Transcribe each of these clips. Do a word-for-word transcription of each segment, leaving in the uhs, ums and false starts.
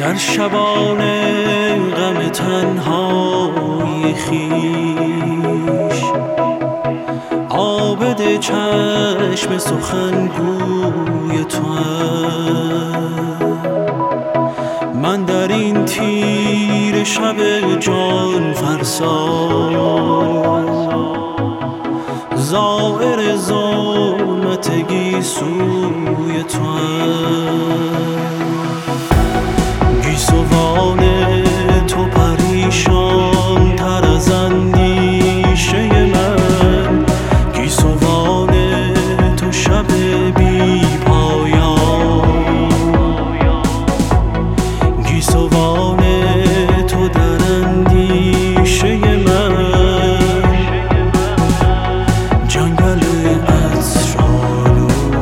در شبان غم تنهای خویش، عابد چشم سخنگوی توام. من در این تیر شب جان فرسا، زائر ظلمت گیسوی توام. گیسوان تو پریشان تر از اندیشه من، گیسوان تو شب بی پایان، گیسوان تو در اندیشه من، جنگل عطرآلود.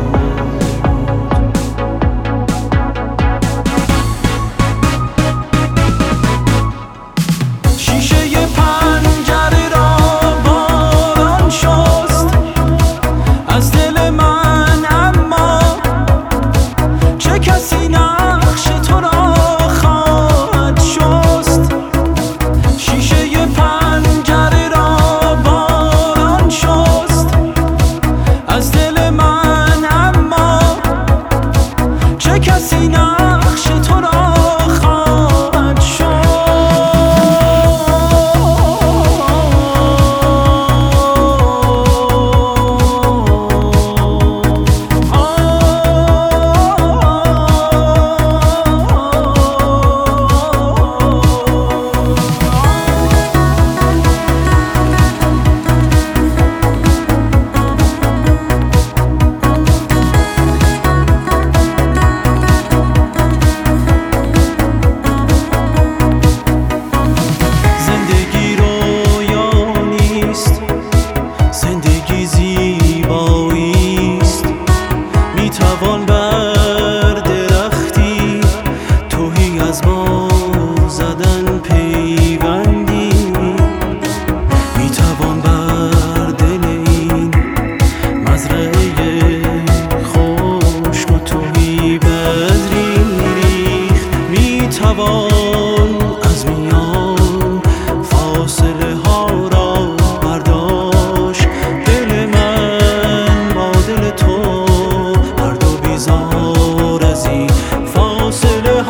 شیشه پنجره را باران شست از دل من، اما چه کسی نقش تو را خواهد شست. شیشه پنجره را باران شست از دل من، اما چه کسی نقش تو را خواهد شست. زندگی رویا نیست، زندگی زیبایی است. میتوان بر درختی تهی از بار زدن پیوندی، میتوان بر دل این مزرعه خشک و تهی بذری ریخت. میتوان از میان فاصله ها را برداشت. دل من با دل تو هر دو بیزار از این فاصله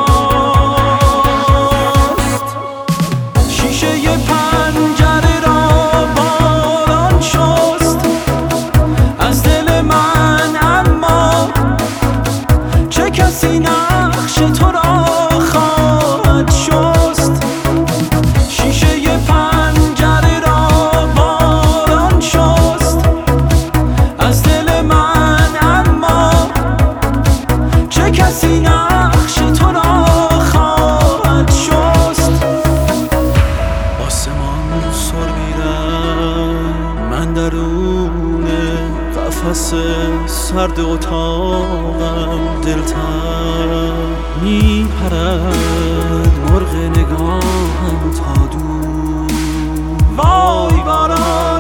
هاست. شیشه پنجره را باران شست از دل من، اما چه کسی نقش تو را خواهد شست. شیشه پنجره را باران شست از دل من، اما چه کسی نقش تو را خواهد شست. آسمان سر میرم، من درون قفس سرد اتاقم دلتر میپرد مرغ نگاهم تا دور. وای باران